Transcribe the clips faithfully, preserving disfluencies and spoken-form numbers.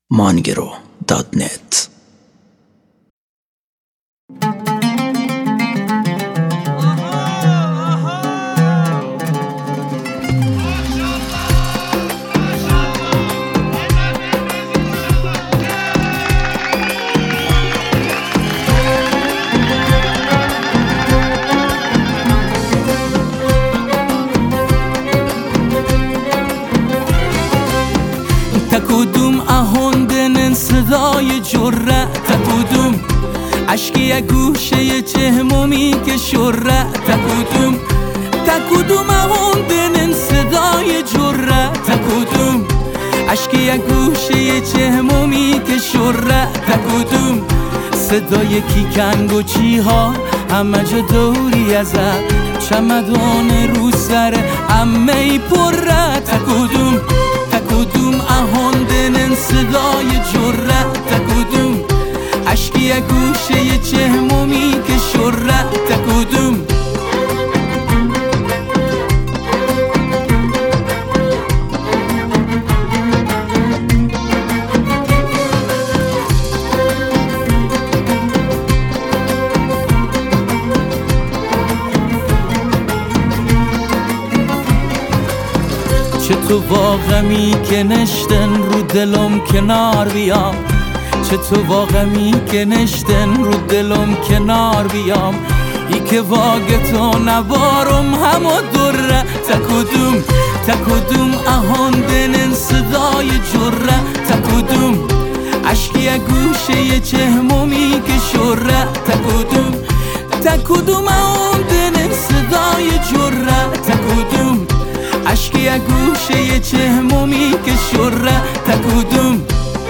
مانگرو دات نت. تکودوم اهوندن صدای جرأت، تکودوم عشقی گوشه چهمومی که شرأت، تکودوم تکودوم اهوندن صدای جرأت، تکودوم عشقی گوشه چهمومی که شرأت، تکودوم صدای کیکنگ و چیها همه جا دوری ازت، چمدان رو سر همه پره، تکودوم تکودوم اهوندن صدای جرأت، تکودوم عشقی گوشه چهمومی که شرأت، تکودوم چه تو واقعی که نشتن رو دلم کنار بیام، چه تو واقعی که نشتن رو دلم کنار بیام، ای که واقع تو نوارم همو دره، تکودوم تکودوم اهوندن صدای جرأت، تکودوم عشقی گوشه چهمومی که شرأت، تکودوم تکودوم اهوندن صدای جرأت، تکودوم عشقی گوشه چهمومی که شرأت، تکودوم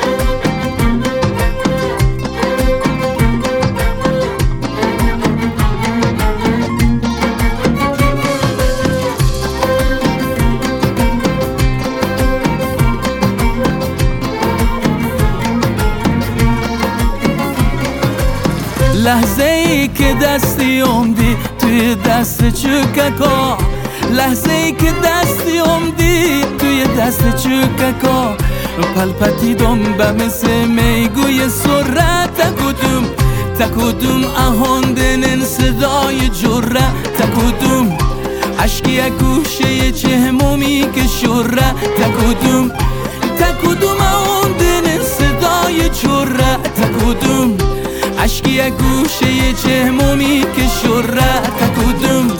لحظه ای که دستی اومدی توی دست چوککا، لحظه ای که دستی اومدی توی دست چوککا، پلپتیدم به مثل میگوی سرعت، تکودوم تکودوم اهوندن صدای جرأت، تکودوم عشقی گوشه چهمومی که شرأت، تکودوم تکودوم اهوندن صدای جرأت، تکودوم عشقی گوشه چهمومی که شرأت، تکودوم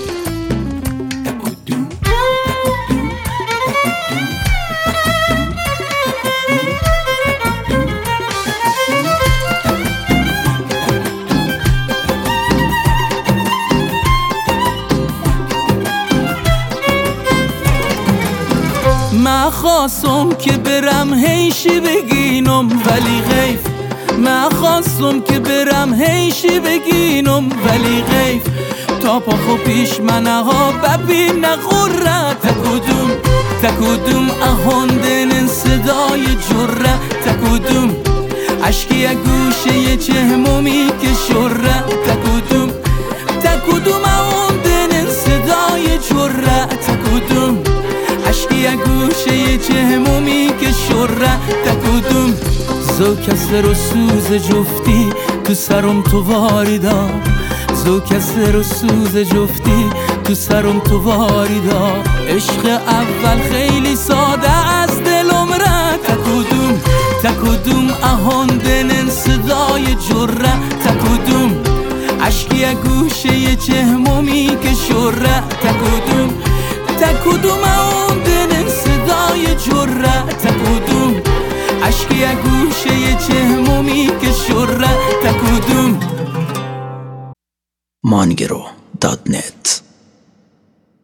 من خواستم که برم هیشی بگینم ولی غیف، من خواستم که برم هیشی بگینم ولی غیف، تا پاخو پیش منه ها ببین غره، تکودوم تکودوم اهوندن صدای جرأت، تکودوم عشقی گوشه چهمومی که شرأت، تکودوم تکودوم اهوندن صدای جرأت، تکودوم عشقی گوشه چهمومی که شرأت، تکودوم زوکسر و سوز جفتی تو سرم تو واریدا، زوکسر و سوز جفتی تو سرم تو واریدا، عشق اول خیلی ساده از دلم رفت، تکودوم تکودوم اهوندن صدای جرأت، تکودوم عشقی گوشه چهمومی که شرأت، تکودوم تکودوم اهوندن صدای جرأت، تکودوم عشقی گوشه چهمومی که شرأت، تکودوم مانگرو دات نت.